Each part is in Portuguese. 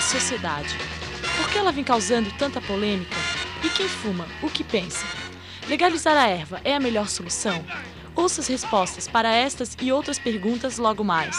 sociedade. Por que ela vem causando tanta polêmica? E quem fuma, o que pensa? Legalizar a erva é a melhor solução? Ouça as respostas para estas e outras perguntas logo mais.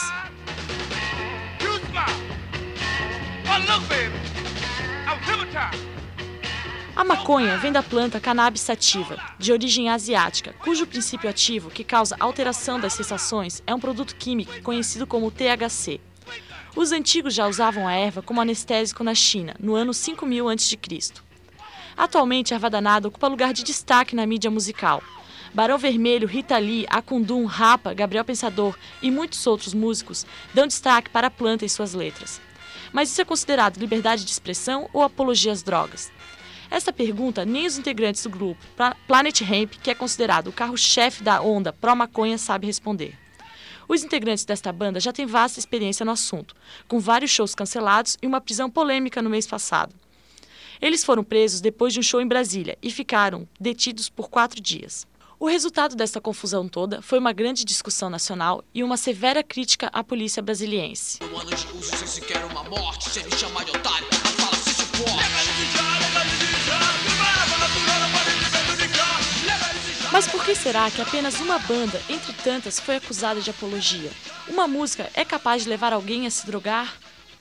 A maconha vem da planta Cannabis sativa, de origem asiática, cujo princípio ativo, que causa alteração das sensações, é um produto químico conhecido como THC. Os antigos já usavam a erva como anestésico na China, no ano 5000 a.C. Atualmente, a erva danada ocupa lugar de destaque na mídia musical. Barão Vermelho, Rita Lee, Akundum, Rapa, Gabriel Pensador e muitos outros músicos dão destaque para a planta em suas letras. Mas isso é considerado liberdade de expressão ou apologia às drogas? Essa pergunta nem os integrantes do grupo Planet Hemp, que é considerado o carro-chefe da onda pró-maconha, sabe responder. Os integrantes desta banda já têm vasta experiência no assunto, com vários shows cancelados e uma prisão polêmica no mês passado. Eles foram presos depois de um show em Brasília e ficaram detidos por 4 dias. O resultado desta confusão toda foi uma grande discussão nacional e uma severa crítica à polícia brasiliense. Mas por que será que apenas uma banda, entre tantas, foi acusada de apologia? Uma música é capaz de levar alguém a se drogar?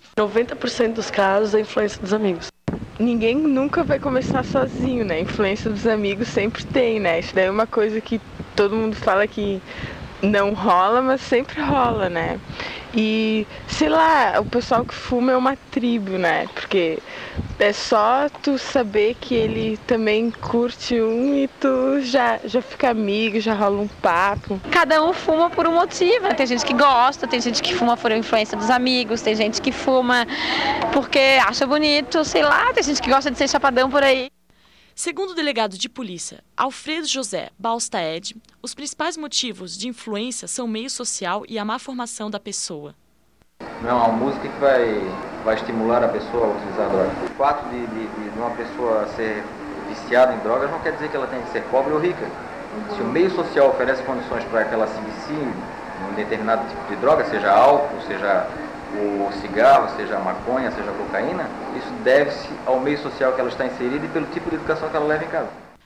90% dos casos é a influência dos amigos. Ninguém nunca vai começar sozinho, né? A influência dos amigos sempre tem, né? Isso daí é uma coisa que todo mundo fala que não rola, mas sempre rola, né? E, sei lá, o pessoal que fuma é uma tribo, né? Porque é só tu saber que ele também curte um e tu já fica amigo, já rola um papo. Cada um fuma por um motivo. Tem gente que gosta, tem gente que fuma por influência dos amigos, tem gente que fuma porque acha bonito, sei lá, tem gente que gosta de ser chapadão por aí. Segundo o delegado de polícia, Alfredo José Balstaed, os principais motivos de influência são o meio social e a má formação da pessoa. Não é uma música que vai estimular a pessoa a utilizar drogas. O fato de uma pessoa ser viciada em drogas não quer dizer que ela tenha que ser pobre ou rica. Se o meio social oferece condições para que ela se vicie em um determinado tipo de droga, seja álcool, seja o cigarro, seja a maconha, seja a cocaína, isso deve-se ao meio social que ela está inserida e pelo tipo de educação que ela leva em casa.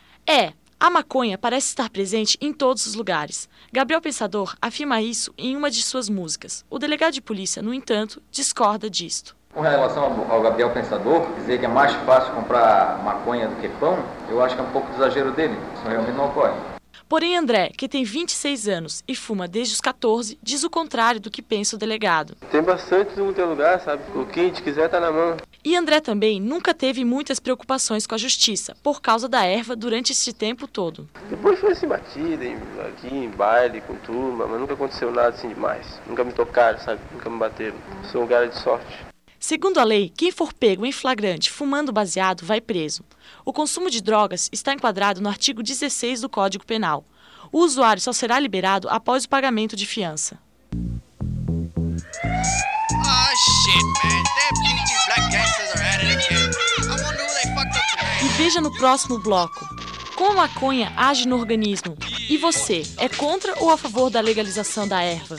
A maconha parece estar presente em todos os lugares. Gabriel Pensador afirma isso em uma de suas músicas. O delegado de polícia, no entanto, discorda disto. Com relação ao Gabriel Pensador, dizer que é mais fácil comprar maconha do que pão, eu acho que é um pouco de exagero dele. Isso realmente não ocorre. Porém, André, que tem 26 anos e fuma desde os 14, diz o contrário do que pensa o delegado. Tem bastante em todo lugar, sabe? O que a gente quiser tá na mão. E André também nunca teve muitas preocupações com a justiça, por causa da erva durante esse tempo todo. Depois foi assim, batida, aqui em baile, com turma, mas nunca aconteceu nada assim demais. Nunca me tocaram, sabe? Nunca me bateram. Sou um cara de sorte. Segundo a lei, quem for pego em flagrante fumando baseado vai preso. O consumo de drogas está enquadrado no artigo 16 do Código Penal. O usuário só será liberado após o pagamento de fiança. E veja no próximo bloco. Como a maconha age no organismo? E você, é contra ou a favor da legalização da erva?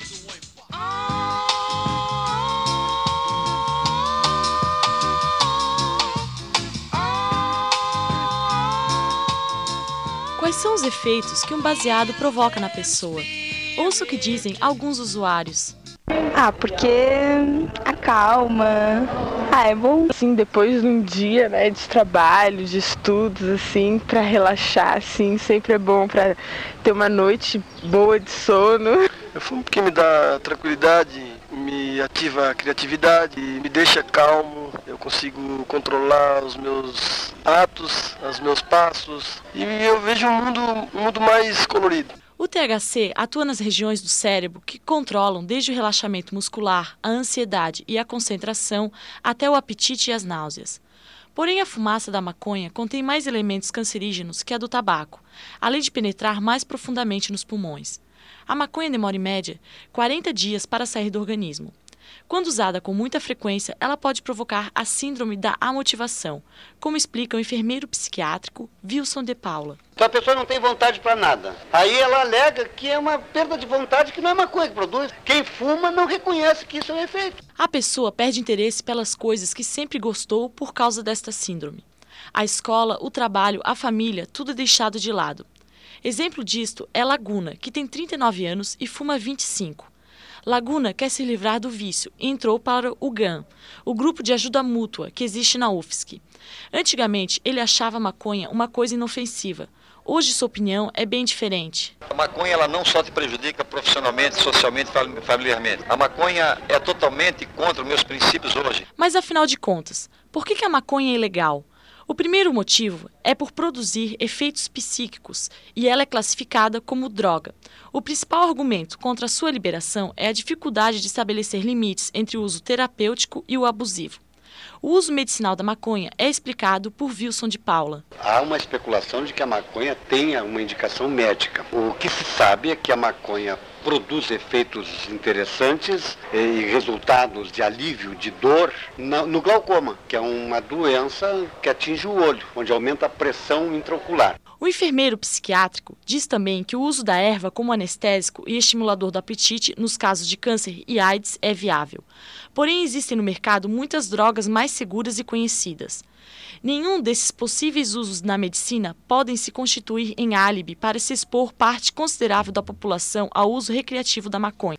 Quais são os efeitos que um baseado provoca na pessoa? Ouça o que dizem alguns usuários. Porque acalma. É bom. Assim, depois de um dia, né, de trabalho, de estudos, assim, pra relaxar, assim, sempre é bom pra ter uma noite boa de sono. Eu fumo porque me dá tranquilidade, me ativa a criatividade, me deixa calmo. Eu consigo controlar os meus atos, os meus passos e eu vejo um mundo mais colorido. O THC atua nas regiões do cérebro que controlam desde o relaxamento muscular, a ansiedade e a concentração até o apetite e as náuseas. Porém, a fumaça da maconha contém mais elementos cancerígenos que a do tabaco, além de penetrar mais profundamente nos pulmões. A maconha demora, em média, 40 dias para sair do organismo. Quando usada com muita frequência, ela pode provocar a síndrome da amotivação, como explica o enfermeiro psiquiátrico Wilson de Paula. Então a pessoa não tem vontade para nada. Aí ela alega que é uma perda de vontade, que não é maconha que produz. Quem fuma não reconhece que isso é um efeito. A pessoa perde interesse pelas coisas que sempre gostou por causa desta síndrome. A escola, o trabalho, a família, tudo é deixado de lado. Exemplo disto é Laguna, que tem 39 anos e fuma 25. Laguna quer se livrar do vício e entrou para o GAN, o grupo de ajuda mútua que existe na UFSC. Antigamente, ele achava a maconha uma coisa inofensiva. Hoje, sua opinião é bem diferente. A maconha ela não só te prejudica profissionalmente, socialmente, familiarmente. A maconha é totalmente contra os meus princípios hoje. Mas, afinal de contas, por que a maconha é ilegal? O primeiro motivo é por produzir efeitos psíquicos e ela é classificada como droga. O principal argumento contra a sua liberação é a dificuldade de estabelecer limites entre o uso terapêutico e o abusivo. O uso medicinal da maconha é explicado por Wilson de Paula. Há uma especulação de que a maconha tenha uma indicação médica. O que se sabe é que a maconha produz efeitos interessantes e resultados de alívio de dor no glaucoma, que é uma doença que atinge o olho, onde aumenta a pressão intraocular. O enfermeiro psiquiátrico diz também que o uso da erva como anestésico e estimulador do apetite nos casos de câncer e AIDS é viável. Porém, existem no mercado muitas drogas mais seguras e conhecidas. Nenhum desses possíveis usos na medicina podem se constituir em álibi para se expor parte considerável da população ao uso recreativo da maconha.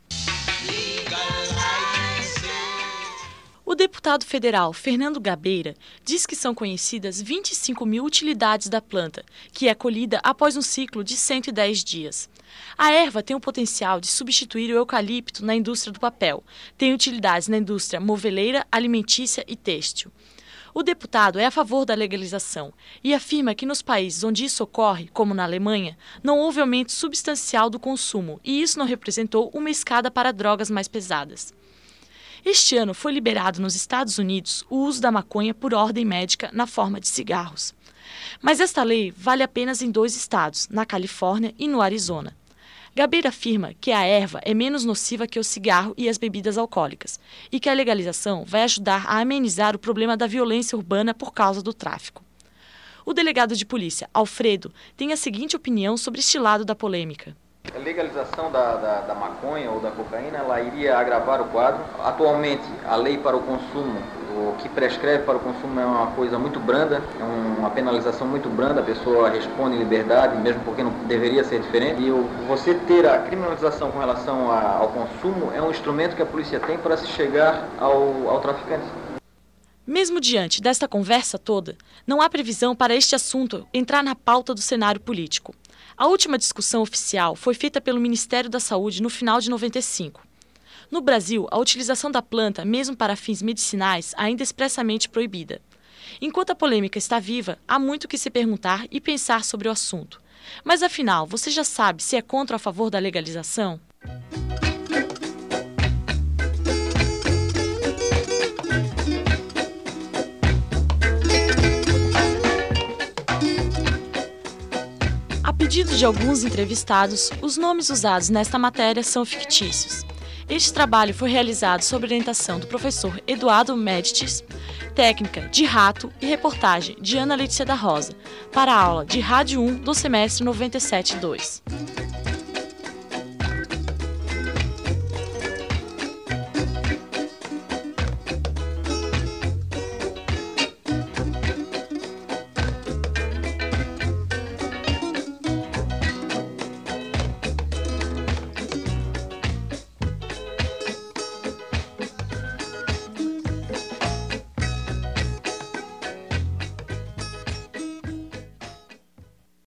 O deputado federal Fernando Gabeira diz que são conhecidas 25 mil utilidades da planta, que é colhida após um ciclo de 110 dias. A erva tem o potencial de substituir o eucalipto na indústria do papel, tem utilidades na indústria moveleira, alimentícia e têxtil. O deputado é a favor da legalização e afirma que nos países onde isso ocorre, como na Alemanha, não houve aumento substancial do consumo e isso não representou uma escada para drogas mais pesadas. Este ano foi liberado nos Estados Unidos o uso da maconha por ordem médica na forma de cigarros. Mas esta lei vale apenas em 2 estados, na Califórnia e no Arizona. Gabeira afirma que a erva é menos nociva que o cigarro e as bebidas alcoólicas e que a legalização vai ajudar a amenizar o problema da violência urbana por causa do tráfico. O delegado de polícia, Alfredo, tem a seguinte opinião sobre este lado da polêmica. A legalização da maconha ou da cocaína, ela iria agravar o quadro. Atualmente, a lei para o consumo, o que prescreve para o consumo é uma coisa muito branda, é uma penalização muito branda, a pessoa responde em liberdade, mesmo porque não deveria ser diferente. E você ter a criminalização com relação ao consumo é um instrumento que a polícia tem para se chegar ao traficante. Mesmo diante desta conversa toda, não há previsão para este assunto entrar na pauta do cenário político. A última discussão oficial foi feita pelo Ministério da Saúde no final de 95. No Brasil, a utilização da planta, mesmo para fins medicinais, ainda é expressamente proibida. Enquanto a polêmica está viva, há muito que se perguntar e pensar sobre o assunto. Mas afinal, você já sabe se é contra ou a favor da legalização? A pedido de alguns entrevistados, os nomes usados nesta matéria são fictícios. Este trabalho foi realizado sob orientação do professor Eduardo Médicis, técnica de Rato e reportagem de Ana Letícia da Rosa, para a aula de Rádio 1 do semestre 97-2.